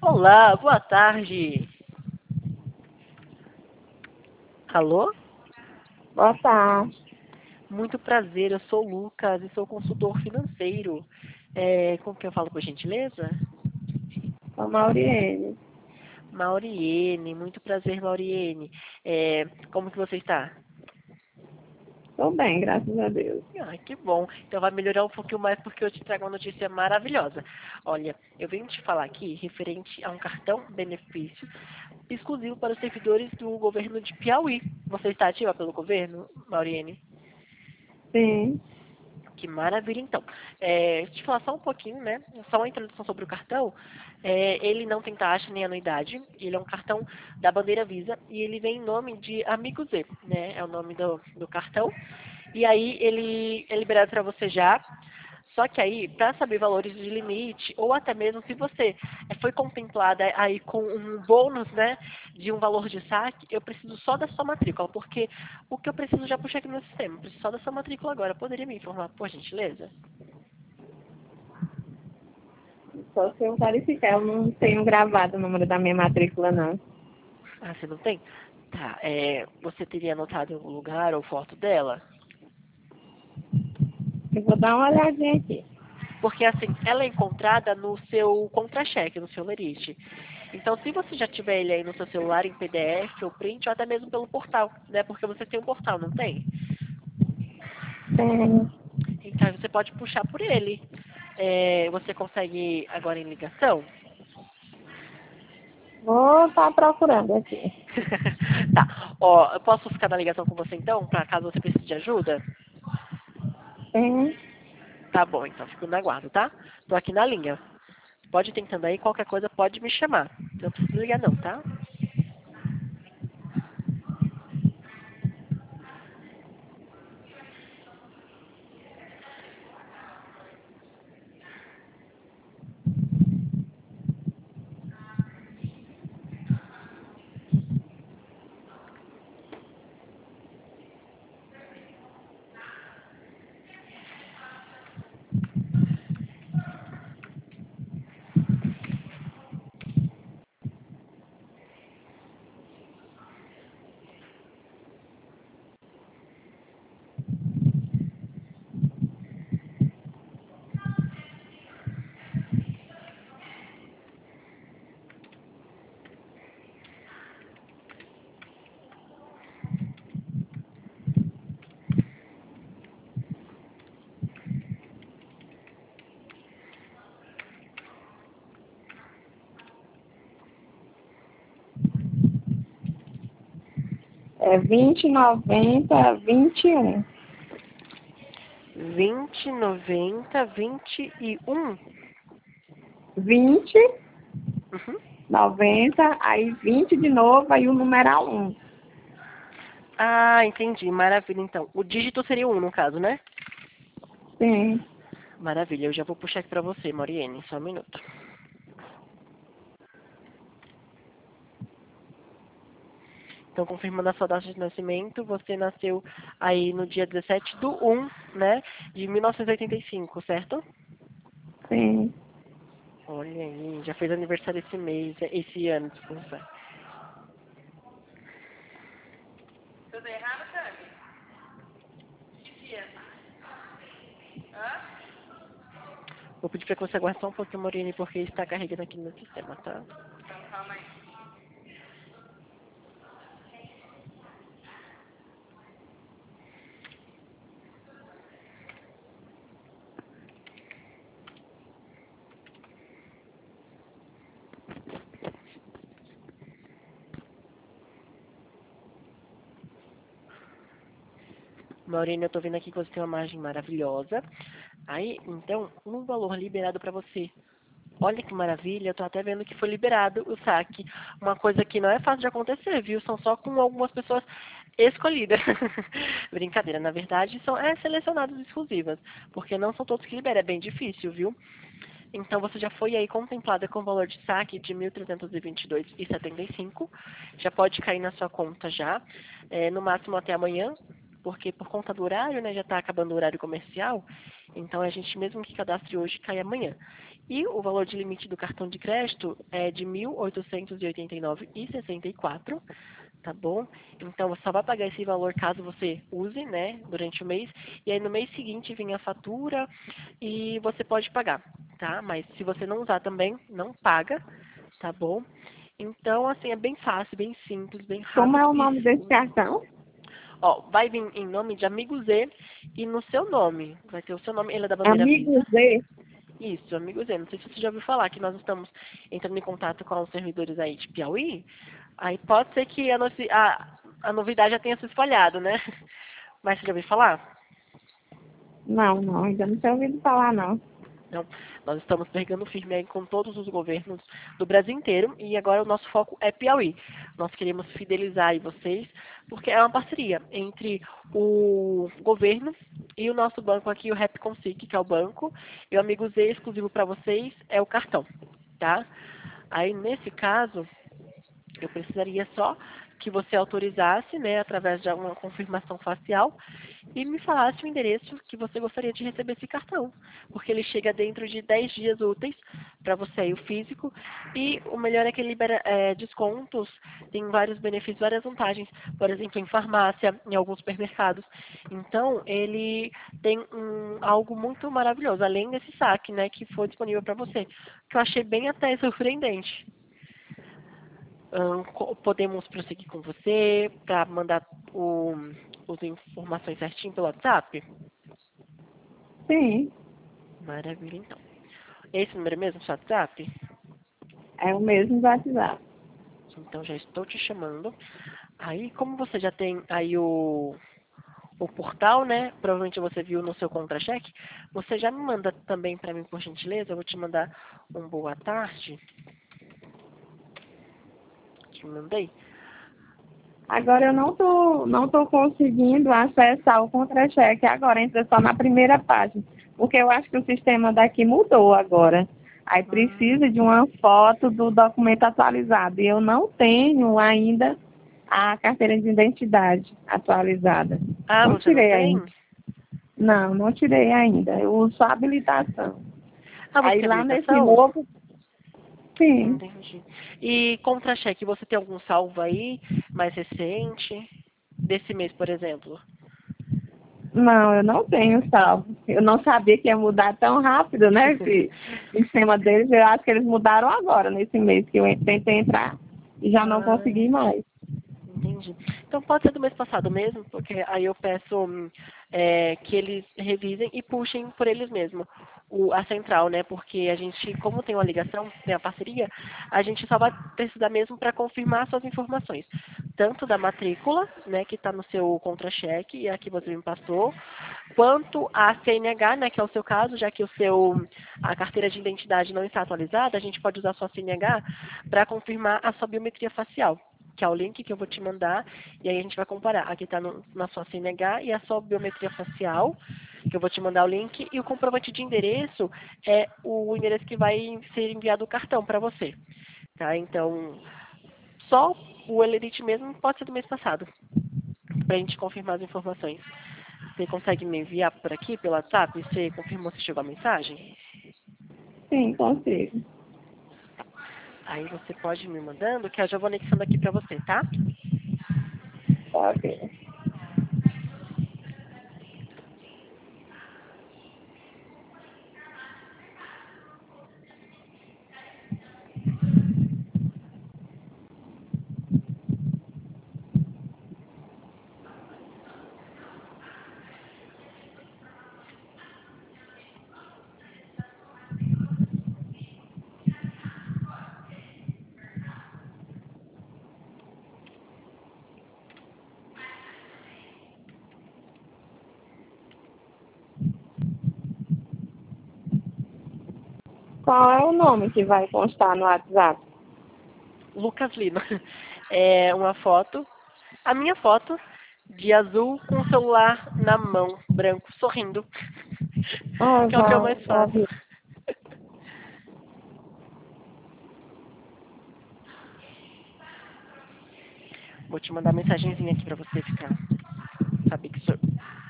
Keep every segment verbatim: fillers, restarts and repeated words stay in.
Olá, boa tarde. Alô? Boa tarde. Muito prazer, eu sou o Lucas e sou consultor financeiro. É, com quem eu falo, por gentileza? Sou Mauriene. Mauriene, muito prazer, Mauriene. É, como que você está? Estou bem, graças a Deus. Ah, que bom. Então vai melhorar um pouquinho mais porque eu te trago uma notícia maravilhosa. Olha, eu venho te falar aqui referente a um cartão benefício exclusivo para os servidores do governo de Piauí. Você está ativa pelo governo, Mauriene? Sim. Que maravilha, então. É, deixa eu te falar só um pouquinho, né? Só uma introdução sobre o cartão. É, ele não tem taxa nem anuidade. Ele é um cartão da bandeira Visa e ele vem em nome de Amigo Z, né? É o nome do, do cartão. E aí ele é liberado para você já. Só que aí, para saber valores de limite, ou até mesmo se você eh, foi contemplada aí com um bônus, né, de um valor de saque, eu preciso só da sua matrícula, porque o que eu preciso já puxei aqui no sistema, eu preciso só da sua matrícula agora. Poderia me informar, por gentileza? Só se eu verificar, eu não tenho gravado o número da minha matrícula, não. Ah, você não tem? Tá, é, você teria anotado em algum lugar ou foto dela? Eu vou dar uma olhadinha aqui. Porque assim, ela é encontrada no seu contra-cheque, no seu lerite. Então, se você já tiver ele aí no seu celular em P D F ou print, ou até mesmo pelo portal, né? Porque você tem um portal, não tem? Tem. Então, você pode puxar por ele. É, você consegue agora em ligação? Vou estar procurando aqui. Tá. Ó, eu posso ficar na ligação com você então, para caso você precise de ajuda? Tem. Tá bom, então fico na guarda, tá? Tô aqui na linha. Pode ir tentando aí, qualquer coisa pode me chamar. Não precisa ligar não, tá? É vinte, noventa, vinte e um. vinte, noventa, vinte e um. vinte, Uhum. noventa, aí vinte de novo, aí o numeral um. Ah, entendi. Maravilha, então. O dígito seria um, no caso, né? Sim. Maravilha, eu já vou puxar aqui pra você, Mauriene. Só um minuto. Então, confirmando a sua data de nascimento, você nasceu aí no dia dezessete do um, né? De mil novecentos e oitenta e cinco, certo? Sim. Olha aí, já fez aniversário esse mês, esse ano, desculpa. Tudo errado, Cami? Vou pedir pra que você aguarde só um pouquinho, Mauriene, porque está carregando aqui no sistema, tá? Maureen, eu tô vendo aqui que você tem uma margem maravilhosa. Aí, então, um valor liberado para você. Olha que maravilha, eu tô até vendo que foi liberado o saque. Uma coisa que não é fácil de acontecer, viu? São só com algumas pessoas escolhidas. Brincadeira, na verdade, são é, selecionadas exclusivas. Porque não são todos que liberam, é bem difícil, viu? Então você já foi aí contemplada com o valor de saque de mil trezentos e vinte e dois reais e setenta e cinco. Já pode cair na sua conta já. É, no máximo até amanhã, porque por conta do horário, né, já está acabando o horário comercial, então a gente mesmo que cadastre hoje cai amanhã. E o valor de limite do cartão de crédito é de mil oitocentos e oitenta e nove reais e sessenta e quatro centavos, tá bom? Então você só vai pagar esse valor caso você use, né, durante o mês, e aí no mês seguinte vem a fatura e você pode pagar, tá? Mas se você não usar também, não paga, tá bom? Então, assim, é bem fácil, bem simples, bem Como é rápido o e nome desse cartão? ó, vai vir em nome de Amigo Z e no seu nome. Vai ter o seu nome, ele é da bandeira Amigo Visa. Z. Isso, Amigo Z. Não sei se você já ouviu falar que nós estamos entrando em contato com os servidores aí de Piauí. Aí pode ser que a, noci- a, a novidade já tenha se espalhado, né? Mas você já ouviu falar? Não, não, ainda não tinha ouvido falar, não. Então, nós estamos pegando firme aí com todos os governos do Brasil inteiro e agora o nosso foco é Piauí. Nós queremos fidelizar aí vocês, porque é uma parceria entre o governo e o nosso banco aqui, o Rapconsic, que é o banco, e o Amigo Z exclusivo para vocês é o cartão, tá? Aí, nesse caso, eu precisaria só que você autorizasse, né, através de uma confirmação facial, e me falasse o endereço que você gostaria de receber esse cartão, porque ele chega dentro de dez dias úteis para você aí, o físico, e o melhor é que ele libera é, descontos, tem vários benefícios, várias vantagens, por exemplo, em farmácia, em alguns supermercados. Então, ele tem um, algo muito maravilhoso, além desse saque, né, que foi disponível para você, que eu achei bem até surpreendente. Ahn, co- podemos prosseguir com você para mandar o, as informações certinho pelo WhatsApp? Sim, Maravilha, então. Esse número é mesmo, seu WhatsApp? é o mesmo do WhatsApp. Então já estou te chamando. Aí, como você já tem aí o, o portal, né? Provavelmente você viu no seu contra-cheque. Você já me manda também para mim, por gentileza? Eu vou te mandar um boa tarde. Te mandei. Agora eu não tô, não tô conseguindo acessar o contra-cheque agora, entra só na primeira página, porque eu acho que o sistema daqui mudou agora. Aí Hum. precisa de uma foto do documento atualizado. E eu não tenho ainda a carteira de identidade atualizada. Ah, Não você não tirei ainda. tem? Não, não tirei ainda. Eu uso só habilitação. Ah, você Aí tem lá nesse habilitação? novo, sim. Entendi. E contra-cheque, você tem algum salvo aí, mais recente? Desse mês, por exemplo? Não, eu não tenho salvo. Eu não sabia que ia mudar tão rápido, né? Esse sistema deles, eu acho que eles mudaram agora, nesse mês que eu tentei entrar e já não Ah, consegui mais. entendi. Então pode ser do mês passado mesmo, porque aí eu peço hum, é, que eles revisem e puxem por eles mesmos o, a central, né? Porque a gente, como tem uma ligação, tem a parceria, a gente só vai precisar mesmo para confirmar suas informações. Tanto da matrícula, né, que está no seu contra-cheque, e a que você me passou, quanto a C N H, né, que é o seu caso, já que o seu, a carteira de identidade não está atualizada, a gente pode usar a sua C N H para confirmar a sua biometria facial, que é o link que eu vou te mandar, e aí a gente vai comparar. Aqui está na sua C N H e a sua biometria facial, que eu vou te mandar o link, e o comprovante de endereço é o endereço que vai ser enviado o cartão para você. Tá? Então, só o Elerite mesmo pode ser do mês passado, para a gente confirmar as informações. Você consegue me enviar por aqui, pelo WhatsApp? Você confirmou se chegou a mensagem? Sim, consigo. Aí você pode ir me mandando, que eu já vou anexando aqui para você, tá? Tá ok. Qual é o nome que vai constar no WhatsApp? Lucas Lima. É uma foto, a minha foto, de azul com o celular na mão, branco, sorrindo. Ah, Que é o que eu já, mais já faço. vi. Vou te mandar mensagenzinha aqui pra você ficar. saber que sou.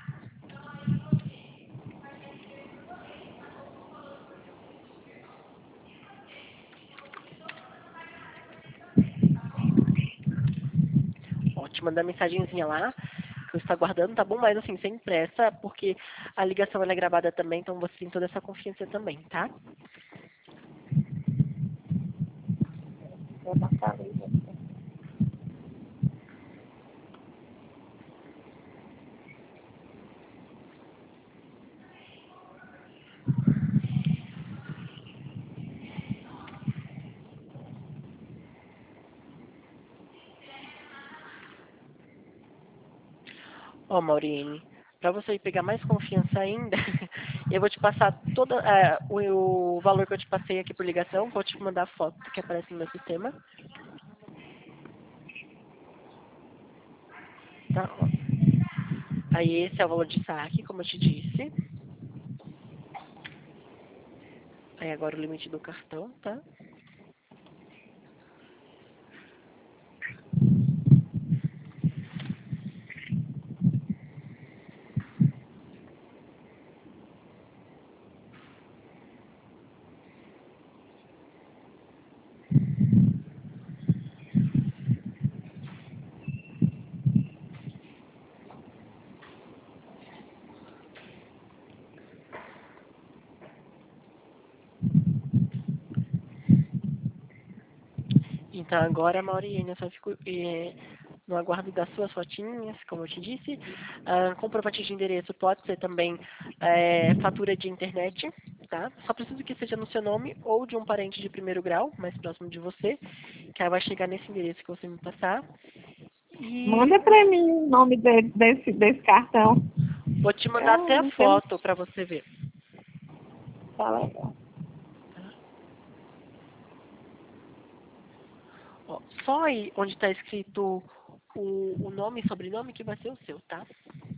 Ó, te mandar mensagenzinha lá, que você está aguardando, tá bom? Mas assim, sem pressa, porque a ligação ela é gravada também, então você tem toda essa confiança também, tá? Eu não falei, gente. Ó, Maurine, para você pegar mais confiança ainda, eu vou te passar toda é, o, o valor que eu te passei aqui por ligação, vou te mandar a foto que aparece no meu sistema. Tá? Ó. Aí esse é o valor de saque, como eu te disse. Aí agora o limite do cartão, tá? Então agora, Maurine, eu só fico é, no aguardo das suas fotinhas, como eu te disse. Ah, comprovativo de endereço pode ser também é, fatura de internet, tá? Só preciso que seja no seu nome ou de um parente de primeiro grau, mais próximo de você, que aí vai chegar nesse endereço que você me passar. E Manda pra mim o nome de- desse, desse cartão. vou te mandar Eu até a não tenho. foto para você ver. Tá legal. Ó, só aí onde está escrito o, o nome e sobrenome que vai ser o seu, tá?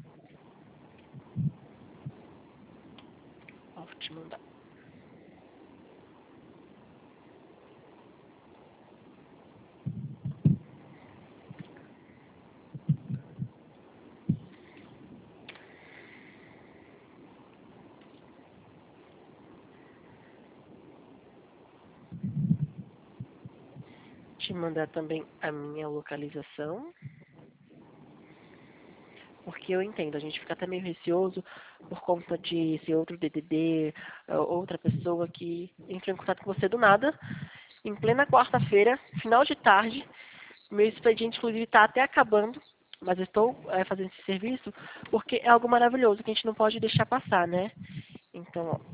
Ó, vou te mandar. Te mandar também a minha localização. Porque eu entendo, a gente fica até meio receoso por conta de ser outro D D D, outra pessoa que entra em contato com você do nada, em plena quarta-feira, final de tarde. Meu expediente, inclusive, está até acabando, mas eu estou é, fazendo esse serviço porque é algo maravilhoso que a gente não pode deixar passar, né? Então, ó,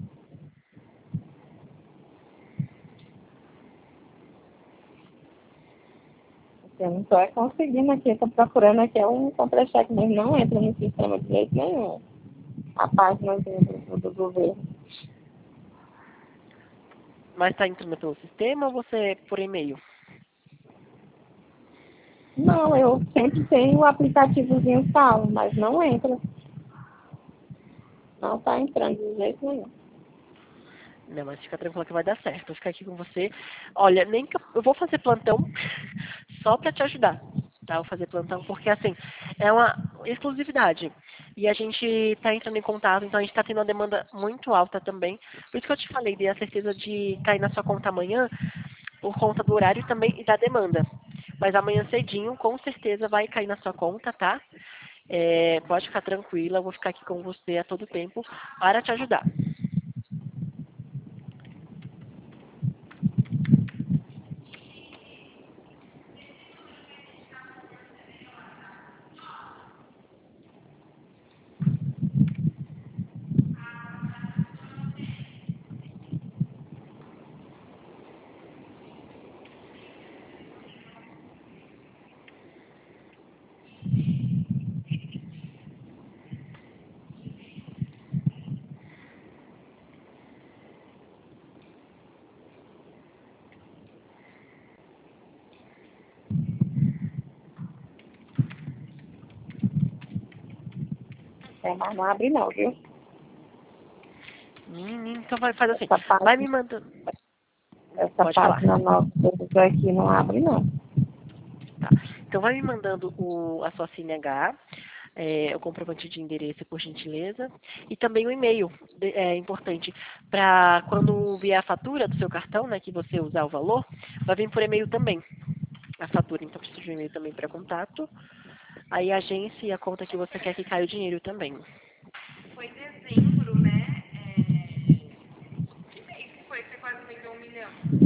Eu não tô é conseguindo aqui, eu tô procurando aqui, é um contra-cheque, mas não entra no sistema de jeito nenhum. A página do, do, do governo. mas está entrando pelo sistema ou você é por e-mail? Não, eu sempre tenho o aplicativozinho salvo, mas não entra. Não tá entrando de jeito nenhum. Não, mas fica tranquila que vai dar certo. Vou ficar aqui com você. Olha, nem que eu, eu vou fazer plantão só para te ajudar. Tá? Vou fazer plantão porque, assim, é uma exclusividade. E a gente está entrando em contato, então a gente está tendo uma demanda muito alta também. Por isso que eu te falei, dei a certeza de cair na sua conta amanhã, por conta do horário também e da demanda. Mas amanhã cedinho, com certeza, vai cair na sua conta, tá? É, pode ficar tranquila, eu vou ficar aqui com você a todo tempo para te ajudar. É, mas não abre não, viu? Menino, então vai fazer assim. Essa Vai me página, mandando. essa Pode falar. página nova que eu tô aqui não abre não. Tá. Então vai me mandando o, a sua C N H. é, o comprovante de endereço, por gentileza. E também o e-mail, de- é importante, para quando vier a fatura do seu cartão, né, que você usar o valor, vai vir por e-mail também a fatura. Então precisa de um e-mail também para contato. Aí a agência e a conta que você quer que caia o dinheiro também. Foi dezembro, né? É... Que mês que foi que você quase vendeu um milhão?